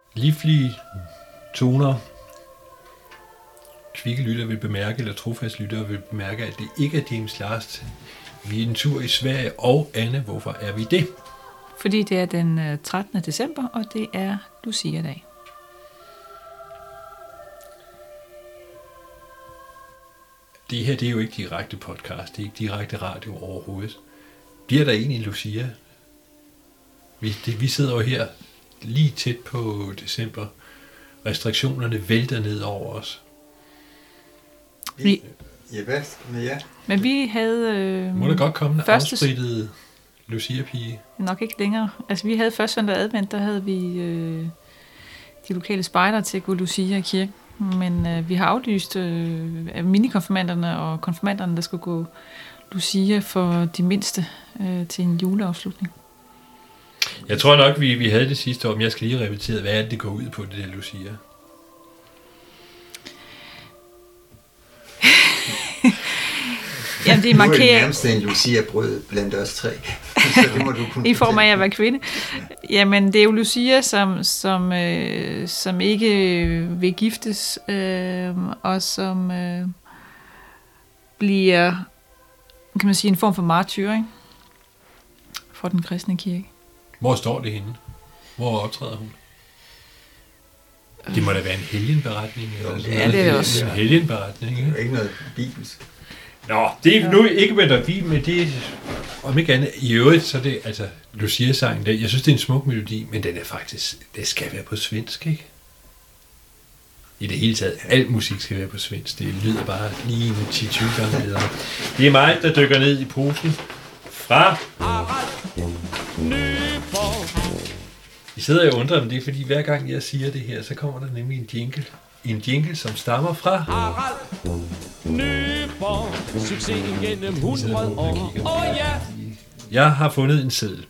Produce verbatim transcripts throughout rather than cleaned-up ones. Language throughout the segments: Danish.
livlige toner. Kvikke lytter vil bemærke, eller trofast lytter vil bemærke, at det ikke er James Last. Vi er en tur i Sverige, og Anne, hvorfor er vi det? Fordi det er den trettende december, og det er Lucia-dag. Det her, det er jo ikke direkte podcast, det er ikke direkte radio overhovedet. Bliver der egentlig Lucia? Vi, det, vi sidder jo her lige tæt på december. Restriktionerne vælter ned over os. Vi, ja, hvad med jer? Men vi havde... Øh, Må der godt komme en første... afsprittet Lucia-pige? Nok ikke længere. Altså, vi havde først søndag advent, der havde vi øh, de lokale spejdere til at gå Lucia i kirken. Men øh, vi har aflyst øh, minikonfirmanderne og konfirmanderne, der skulle gå Lucia for de mindste øh, til en juleafslutning. Jeg tror nok, vi, vi havde det sidste år, men jeg skal lige repetere, hvad er det, det går ud på, det der Lucia? Jamen, det markerer... Nu er det nærmest en Lucia-brød blandt os tre. Så det må du kunne i form af at være kvinde. Jamen, det er jo Lucia, som, som, øh, som ikke vil giftes, øh, og som øh, bliver, kan man sige, en form for martyr, ikke? For den kristne kirke. Hvor står det henne? Hvor optræder hun? Det må da være en helgenberetning. Eller Jo, sådan ja, noget. det er også. En helgenberetning, Det ikke? er jo ikke noget bibelsk. Nå, det er nu ikke med der vi, men det om ikke andet. I øvrigt, så er det, altså, Lucia-sangen, der, jeg synes, det er en smuk melodi, men den er faktisk, det skal være på svensk, ikke? I det hele taget, al musik skal være på svensk. Det lyder bare lige en ti til tyve gange bedre. Det er mig, der dykker ned i posen fra... I sidder og undrer om det, fordi hver gang jeg siger det her, så kommer der nemlig en jingle. En jingle, som stammer fra... Harald Nyborg, succesen gennem hundrede år. Åh oh, ja! Jeg har fundet en seddel.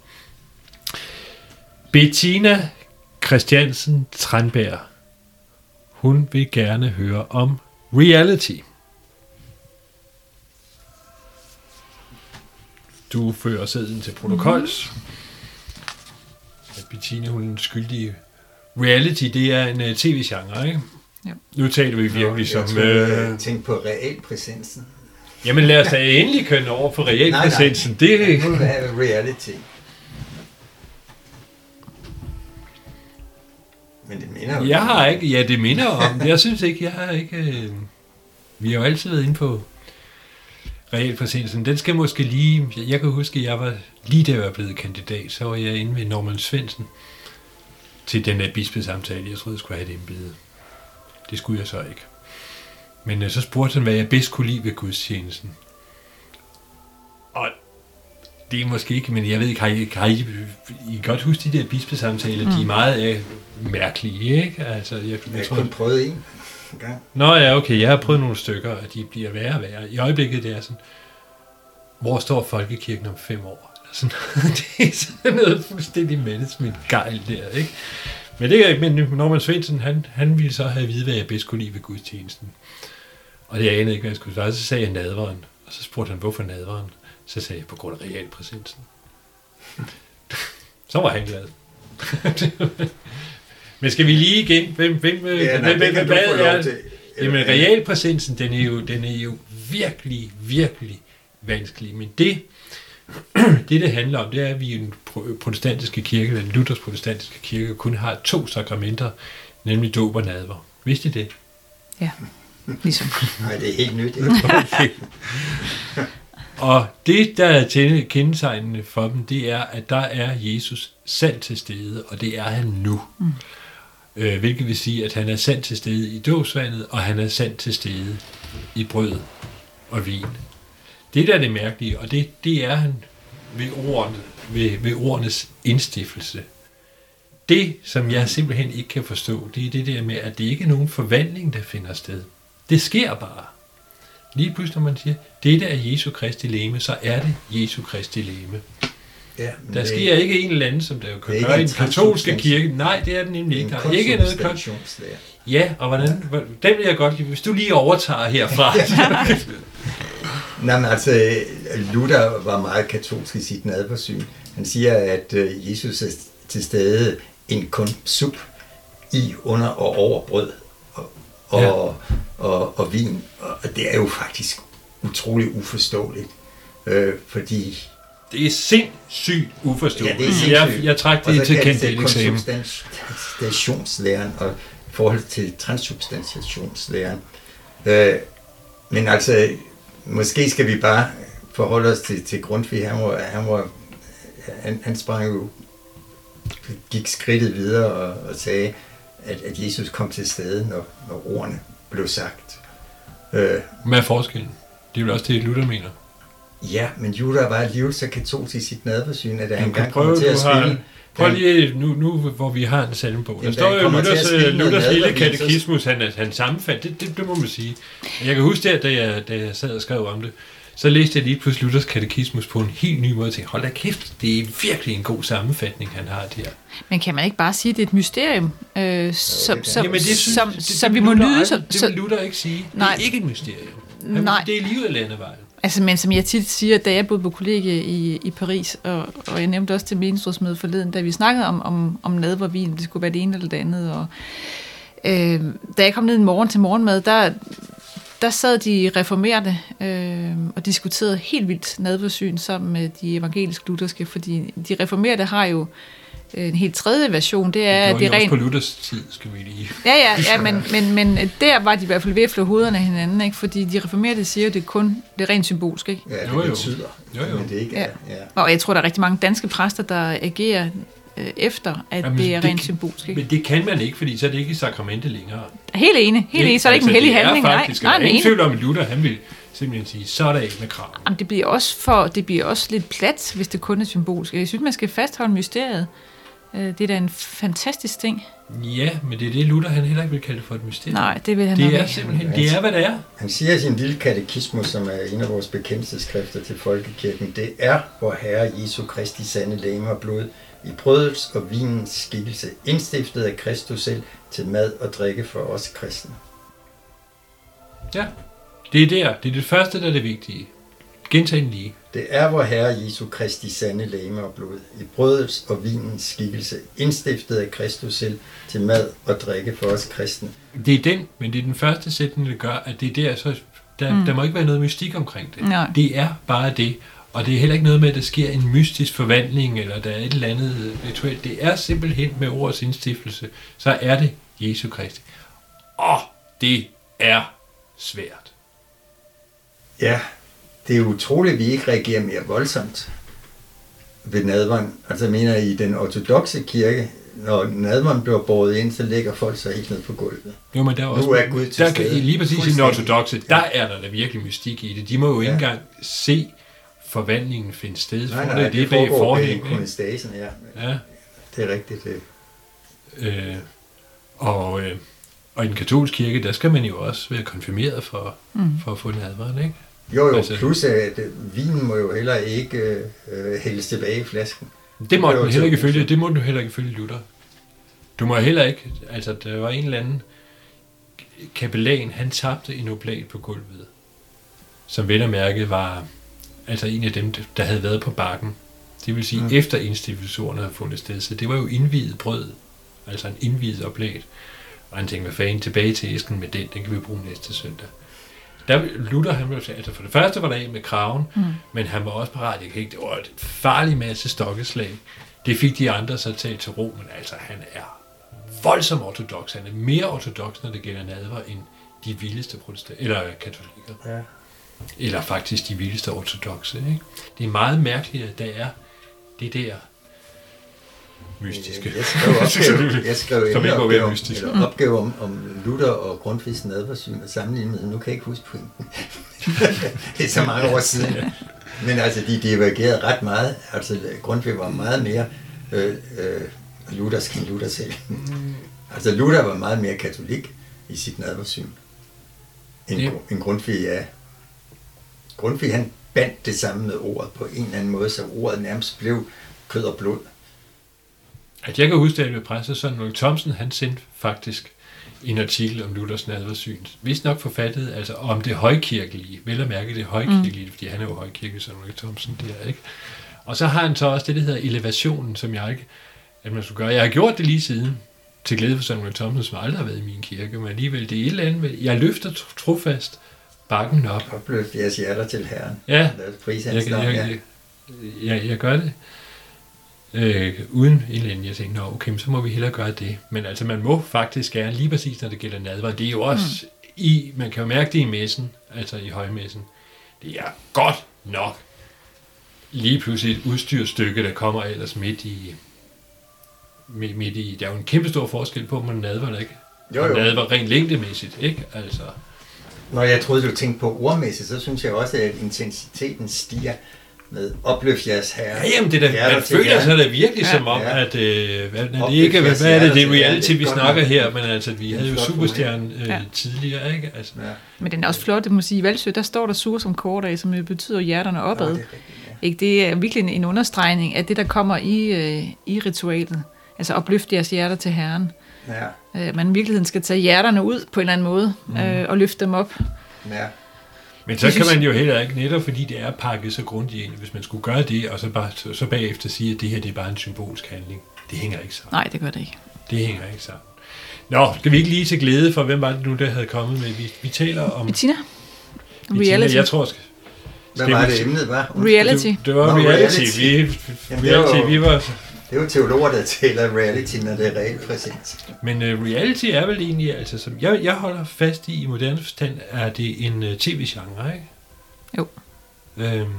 Bettina Christiansen Tranberg. Hun vil gerne høre om reality. Du fører sedlen til protokols. Mm-hmm. Bettina, hun er skyldig. Reality, det er en uh, tv-genre, ikke? Ja. Nu taler vi virkelig Nå, som... Jeg Øh... øh... tænkte på realpræsensen. Jamen lad os da endelig køre over for realpræsensen. Det Det må være reality. Men det minder jo... Jeg har ikke... Ja, det minder om... Jeg synes ikke, jeg har ikke... Øh... Vi har jo altid været inde på realpræsensen. Den skal måske lige... Jeg kan huske, at jeg var... Lige da jeg var blevet kandidat, så var jeg inde ved Norman Svendsen til den der bispesamtale. Jeg troede, jeg skulle have det embede. Det skulle jeg så ikke. Men øh, så spurgte han, hvad jeg bedst kunne lide ved gudstjenesten. Og det er måske ikke, men jeg ved ikke, har I, har I, I godt huske de der bispesamtaler? Mm. De er meget øh, mærkelige, ikke? Altså, jeg, jeg, Jeg tror, har kun prøvet en gang. Nå ja, okay, jeg har prøvet nogle stykker, og de bliver værre og værre. I øjeblikket det er sådan, hvor står folkekirken om fem år? Sådan, det er sådan noget fuldstændig menneskeligt gejl der, ikke? Men det er ikke, men Norman Svendsen, han, han ville så have at vide, hvad jeg bedst kunne lide ved gudstjenesten. Og det anede ikke, hvad jeg skulle svare. Så sagde jeg nadveren, og så spurgte han, hvorfor nadveren? Så sagde jeg, på grund af realpræsensen. Så var han glad. Men skal vi lige igen, hvem, hvem, Ja, nej, hvem, det kan hvad du få er, lov til. jamen realpræsensen, den er jo, den er jo virkelig, virkelig vanskelig. Men det, det, det handler om, det er, at vi i den protestantiske kirke, den Luthers protestantiske kirke, kun har to sakramenter, nemlig dåb og nadver. Vidste I det? Ja, ligesom. Nej, det er helt nyt. Okay. Og det, der er kendetegnende for dem, det er, at der er Jesus sandt til stede, og det er han nu. Mm. Øh, hvilket vil sige, at han er sandt til stede i dåbsvandet, og han er sandt til stede i brød og vin. Det, der er det mærkelige, og det, det er han ved, ordene, ved, ved ordenes indstiftelse. Det, som jeg simpelthen ikke kan forstå, det er det der med, at det ikke er nogen forvandling, der finder sted. Det sker bare. Lige pludselig, når man siger, dette er Jesu Kristi legeme, så er det Jesu Kristi legeme. Ja, der sker det, ikke en eller anden, som der jo kan gøre i den katolske kirke. Nej, det er den nemlig ikke. Der er ikke noget konstruktionslære. Ja, og hvordan, den vil jeg godt lide. Hvis du lige overtager herfra. Nej, men altså, Luther var meget katolsk i sit nadversyn. Han siger, at Jesus er til stede en kun sub i, under og over brød og, og, Ja. og, og, og vin. Og det er jo faktisk utrolig uforståeligt, øh, fordi... Det er sindssygt uforståeligt. Ja, det er sindssygt. Jeg, jeg trak det til kandidateksamen. Og så konsubstantiationslæren og i forhold til transsubstantiationslæren. Øh, men altså, måske skal vi bare forholde os til, til Grundtvig. Han, var, han, var, han, han sprang jo, gik skridtet videre og, og sagde, at, at Jesus kom til stede, når, når ordene blev sagt. Øh, Hvad er forskellen? Det er jo også det, Luther mener. Ja, men Luther var alligevel så katolsk i sit nadversyn, at han Du kan engang prøve, kommer til at du har- spille... Prøv lige, nu, nu hvor vi har en salmebog. Der Jamen, står der jo kommer til at Luthers, spille noget Luthers lille nadvervis, så- katekismus, han, han sammenfandt. Det, det, det må man sige. Jeg kan huske det, da jeg, da jeg sad og skrev om det. Så læste jeg lige pludselig Luthers katekismus på en helt ny måde og tænkte, hold da kæft, det er virkelig en god sammenfatning, han har der. Men kan man ikke bare sige, at det er et mysterium, øh, som, kan. som, Jamen, det, synes, som, det, det, som det vi må vil Luther lyde aldrig- som... Det så- vil Luther ikke sige. Nej. Det er ikke et mysterium. Han, Nej. Det er livet af landevejen. Altså, men som jeg tit siger, da jeg boede på kollegie i, i Paris, og, og jeg nævnte også til menighedsrådsmødet forleden, da vi snakkede om, om, om nadvervin, det skulle være det ene eller det andet, og øh, da jeg kom ned en morgen til morgenmad, der, der sad de reformerte øh, og diskuterede helt vildt nadversyn sammen med de evangelisk-lutherske, fordi de reformerte har jo en helt tredje version, det er, Det at var det jo er også rent... på Luthers tid, skal vi lige... Ja, ja, ja men, men, men der var de i hvert fald ved at flå hovederne af hinanden, ikke? Fordi de reformerede siger jo, det er kun det er rent symbolsk, ikke? Ja, det Jo, jo. betyder, Jo, jo. men det ikke Ja. er. Ja. Og jeg tror, der er rigtig mange danske præster, der agerer øh, efter, at Jamen, det er det rent kan- symbolsk, ikke? Men det kan man ikke, fordi så er det ikke i sakramente længere. Helt enig, helt enig, så er det ikke en hellig handling, Det er nej. faktisk, Nej, der er men ingen enig. tvivl om, at Luther, han vil simpelthen sige, så er der ikke med krav. Jamen, det bliver også for, det bliver også lidt plat, hvis det kun er symbolsk. Jeg synes, man skal fastholde mysteriet. Øh, Det er da en fantastisk ting. Ja, men det er det, Luther han heller ikke vil kalde for et mysterium. Nej, det vil han nok Det er ikke. simpelthen, det er, hvad det er. Han siger i sin lille katekismus, som er en af vores bekendelsesskrifter til folkekirken, det er vor Herre Jesu Kristi sande legeme og blod, i brødets og vinens skikkelse, indstiftet af Kristus selv til mad og drikke for os kristne. Ja, det er der. Det er det første, der er det vigtige. Gentag den lige. Det er vor Herre Jesu Kristi sande legeme og blod, i brødets og vinens skikkelse, indstiftet af Kristus selv til mad og drikke for os kristne. Det er den, men det er den første sætning, der gør, at det er der, så der, mm. der må ikke være noget mystik omkring det. Nej. Det er bare det. Og det er heller ikke noget med, at der sker en mystisk forvandling, eller der er et eller andet rituelt. Det er simpelthen med ordets indstiftelse, så er det Jesu Kristi. Og det er svært. Ja, det er utroligt, at vi ikke reagerer mere voldsomt ved nadveren. Altså jeg mener, i den ortodokse kirke, når nadveren bliver båret ind, så lægger folk sig helt ned på gulvet. Jo, men der er Nu også, er Gud til der kan, stede. lige præcis i den Fuldstændig. ortodokse, der er der da virkelig mystik i det. De må jo ikke Ja. engang se forvandlingen finde sted. Nej, For nej, det, det, det er bag foregår bag forhæng. ikke? ikonostasen, ja. Ja. Det er rigtigt. Det. Øh, og, øh, og i den katolske kirke, der skal man jo også være konfirmeret for, mm. for at få nadveren, ikke? Jo, jo, Altså- plus at øh, vinen må jo heller ikke øh, hældes tilbage i flasken. Det må Det er den jo heller ikke til- følge, det må du heller ikke følge Luther. Du må heller ikke, altså der var en eller anden kapellan, han tabte en oblat på gulvet, som vel og mærke var altså en af dem, der havde været på bakken. Det vil sige, mm. efter institutionerne havde fundet sted, så det var jo indviet brød, altså en indviet oblat. Og han tænkte, hvad fanden, tilbage til æsken med den, den kan vi bruge næste søndag. Der, Luther, han ville sige, altså for det første var der en med kraven, mm. men han var også parat, jeg kan ikke, det var et farligt masse stokkeslag. Det fik de andre så taget til ro, men altså han er voldsomt ortodox. Han er mere ortodox, når det gælder nadver, end de vildeste protestanter, eller katolikker. Ja. Eller faktisk de vildeste ortodoxe. Ikke? Det er meget mærkeligt, at der er det der mystiske. Jeg skrev opgave, jeg skrev Som en ikke må være opgave, om, mystisk. eller opgave om, om Luther og Grundtvigs nadversyn og sammenlignet med, nu kan jeg ikke huske pointen. Det er så mange år siden. Men altså, de divergerede ret meget. Altså, Grundtvig var meget mere øh, øh, luthersk end Luther selv. Altså, Luther var meget mere katolik i sit nadversyn, end, Ja. end Grundtvig er. Grundtvig, han bandt det samme med ordet på en eller anden måde, så ordet nærmest blev kød og blod. At jeg kan huske, at jeg blev præst, så Ulrik Thomsen, han sendte faktisk en artikel om Luthers nadversyn. Vist nok forfattet, altså om det højkirkelige. Vel at mærke det højkirkelige, mm. fordi han er jo højkirke, så Ulrik Thomsen der, ikke? Og så har han så også det, der hedder elevationen, som jeg ikke, at man skulle gøre. Jeg har gjort det lige siden, til glæde for Samuel Thomsen, som aldrig har været i min kirke, men alligevel, det er et eller andet med, jeg løfter trofast bakken op. Opløft jeres hjerter til Herren. Ja, jeg, jeg, jeg, jeg, jeg, jeg gør det. Øh, uden en eller anden, jeg tænkte, nå okay, så må vi hellere gøre det. Men altså, man må faktisk gerne, lige præcis når det gælder nadver, det er jo også mm. i, man kan jo mærke det i messen, altså i højmessen, det er godt nok lige pludselig et udstyrstykke, der kommer ellers midt i, midt, midt i, der er jo en kæmpe stor forskel på, om man nadver eller ikke. Jo, jo. Nadver rent længdemæssigt, ikke? Altså. Når jeg troede, du tænkte på ordmæssigt, så synes jeg også, at intensiteten stiger med opløft jeres herre. Ja, jamen det der, man føler sig da virkelig ja, som om, ja. at øh, hvad, det ikke, hvad, hvad er det, det er reality, vi snakker her, men altså, vi havde jo Superstjernen øh, ja. tidligere, ikke? Altså. Ja. Men den er også flot, det må sige, i Valsø, der står der sur som kort af, som betyder hjerterne opad. Ja, det, er rigtigt, ja. Ikke? Det er virkelig en, en understregning af det, der kommer i, øh, i ritualet. Altså opløfte jeres hjerter til Herren. Ja. Øh, man i virkeligheden skal tage hjerterne ud på en eller anden måde, mm. øh, og løfte dem op. Ja. Men så kan man jo heller ikke, netop fordi det er pakket så grundigt ind, hvis man skulle gøre det, og så, bare, så bagefter sige, at det her det er bare en symbolsk handling. Det hænger ikke sammen. Nej, det gør det ikke. Det hænger ikke sammen. Nå, skal vi ikke lige til glæde for, hvem var det nu, der havde kommet med? Vi, vi taler om... Bettina. Reality. Jeg tror, skal, skal Hvad var det emnet, var? Reality. Det, det var Nå, reality. reality. Vi, Jamen, reality. Det var, vi var... Det er jo teologer, der taler reality, når det er reelt præsent. Men uh, reality er vel egentlig, altså, som jeg, jeg holder fast i, i moderne forstand, er det en uh, tv-genre, ikke? Jo. Øhm,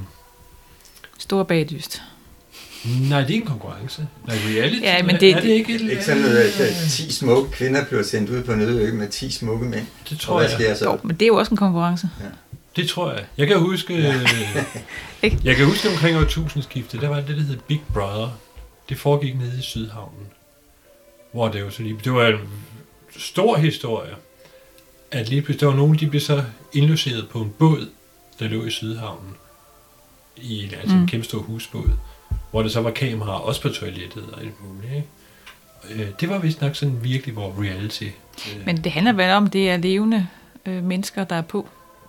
Stor bagdyst. Nej, det er en konkurrence. Nej, reality ja, men det, er, er det ikke... Ikke sådan noget, at ti smukke kvinder bliver sendt ud på en øde ø med ti smukke mænd. Det tror jeg. jeg. Så? Jo, men det er jo også en konkurrence. Ja. Det tror jeg. Jeg kan huske, ja. jeg kan huske omkring årtusindskiftet, der var det, der hed Big Brother. Det foregik nede i Sydhavnen, hvor det jo så lige, det var en stor historie, at lige pludselig, der var nogen, de blev så indlogeret på en båd, der lå i Sydhavnen, i altså mm. en kæmpe stor husbåd, hvor der så var kameraer også på toilettet og alt muligt, ikke? Det var vist nok sådan virkelig, hvor reality... Øh. Men det handler vel om, det er levende øh, mennesker, der er på.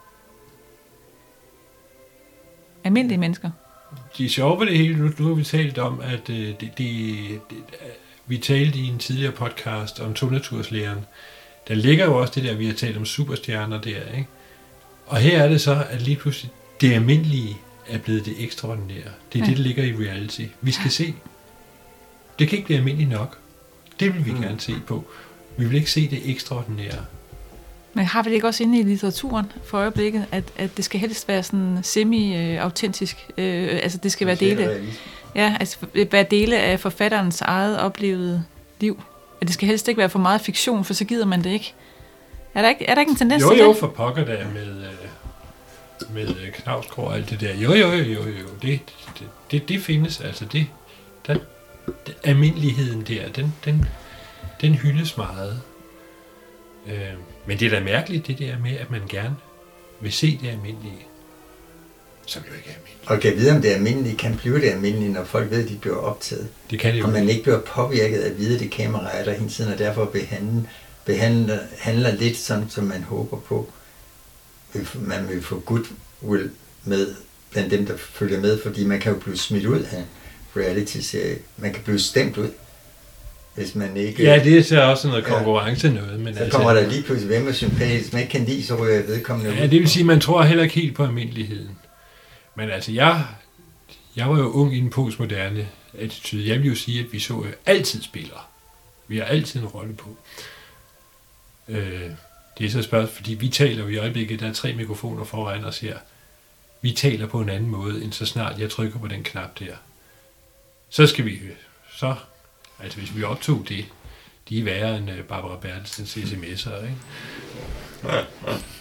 Almindelige mennesker. De er sjove ved det hele. Nu, nu har vi talt om, at øh, det, det, det, vi talte i en tidligere podcast om tonaturslæren. Der ligger jo også det der, vi har talt om superstjerner der, ikke? Og her er det så, at lige pludselig det almindelige er blevet det ekstraordinære. Det er ja. det, der ligger i reality. Vi skal se. Det kan ikke blive almindeligt nok. Det vil vi mm. gerne se på. Vi vil ikke se det ekstraordinære. Men har vi det ikke også inde i litteraturen for øjeblikket, at, at det skal helst være sådan semi-autentisk? Øh, altså det skal være dele, ja, altså være dele af forfatterens eget oplevede liv. At det skal helst ikke være for meget fiktion, for så gider man det ikke. Er der ikke, er der ikke en tendens jo, til det? Jo, jo, for pokker der med, med Knavsgaard og alt det der. Jo, jo, jo, jo, jo. Det, det, det, det findes, altså det, der, det, almindeligheden der, den, den, den hyldes meget. Øh, men det er da mærkeligt, det der med, at man gerne vil se det almindelige, som jo ikke er almindeligt. Og kan vide, om det almindelige kan blive det almindelige, når folk ved, at de bliver optaget. Det kan det jo. Og man ikke bliver påvirket af at vide, at det kamera er der hele tiden, og derfor behandler, behandler, handler lidt sådan, som man håber på. Man vil få goodwill med blandt dem, der følger med, fordi man kan jo blive smidt ud af reality-serie. Man kan blive stemt ud. Hvis man ikke... Ja, det er så også noget konkurrence ja. noget. Men så altså, kommer der lige pludselig, hvem er sympatisk, man ikke kan lide, så ryger jeg vedkommende ud. Ja, det vil sige, at man tror heller ikke helt på almindeligheden. Men altså, jeg, jeg var jo ung i den postmoderne attitude. Jeg vil jo sige, at vi så altid spillere. Vi har altid en rolle på. Øh, det er så spørgsmål, fordi vi taler jo i øjeblikket, der er tre mikrofoner foran os her. Vi taler på en anden måde, end så snart jeg trykker på den knap der. Så skal vi... Så... Altså, hvis vi optog det, de er værre end Barbara Bertelsens sms'er, ikke?